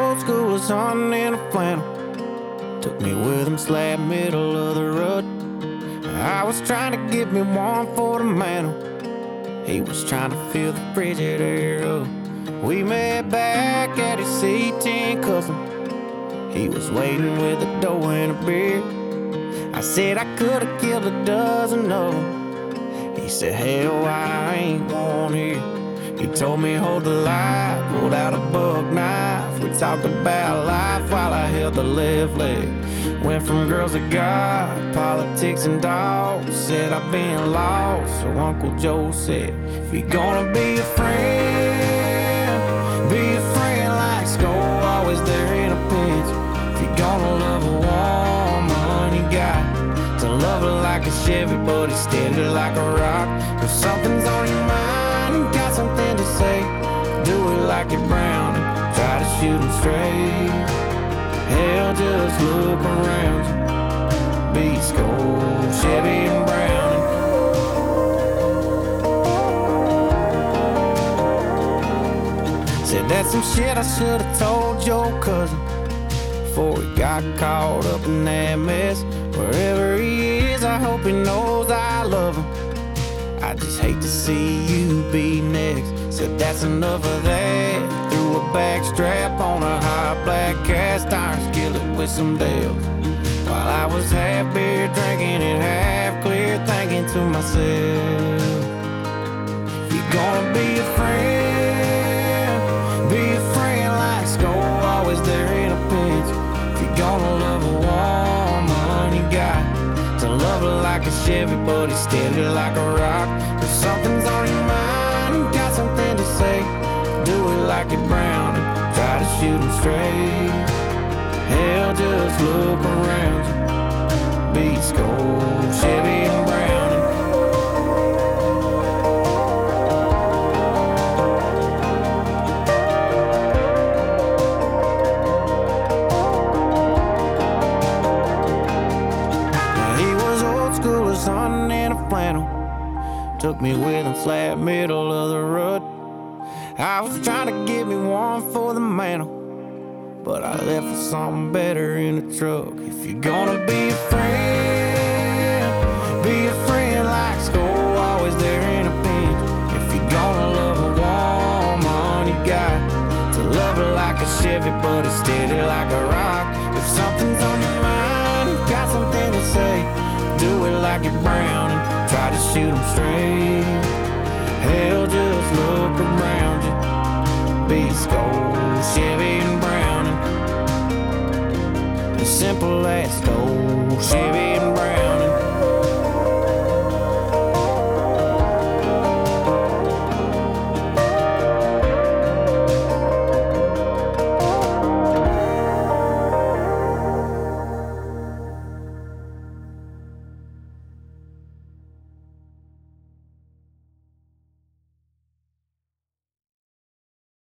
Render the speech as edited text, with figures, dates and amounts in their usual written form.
old school as hunting in a flannel. Took me with him slab middle of the road. I was trying to get me one for the mantle. He was trying to fill the Frigidaire up. We met back at his C10 custom. He was waiting with a dough and a beer. I said I could've killed a dozen of them. He said, hell, I ain't one here. He told me hold the light, pulled out a buck knife. We talked about life while I held the left leg. Went from girls to God, politics and dogs. Said I've been lost, so Uncle Joe said, if you're gonna be a friend like Skull, always there in a pinch. If you're gonna love a woman, you got to love her like a Chevy, but it's steady like a rock. If something's on your mind, you got something to say, do it like you're Brown and try to shoot 'em straight. Hell, just look around you. Be Skull, Chevy, and Brown. Said that's some shit I should've told your cousin before he got caught up in that mess. Wherever he is, I hope he knows I love him. I just hate to see you be next. Said that's enough of that. Threw a back strap on a hot black cast iron skillet with some Dells. While I was half beer drinking and half clear, thinking to myself, if you're gonna be a friend like Skull, always there in a pinch. If you're gonna love a woman, you got to love her like a Chevy, but it's steady like a rock. If something's on your mind, you got something to say, do it like you're Brown and try to shoot 'em straight. Hell, just look around you. Be Skull, Chevy, and Brown. Hunting in a flannel. Took me with him slab middle of the road. I was trying to get me one for the mantle, but I left for something better in the truck. If you're gonna be a friend like Skull, always there in a pinch. If you're gonna love a woman, you got to love her like a Chevy, but it's steady like a rock. If something's on your mind, you got something to say, do it like you're Brown and try to shoot 'em straight. Hell, just look around you. Be Skull, Chevy, and Brown. As simple as Skull, Chevy, and Brown.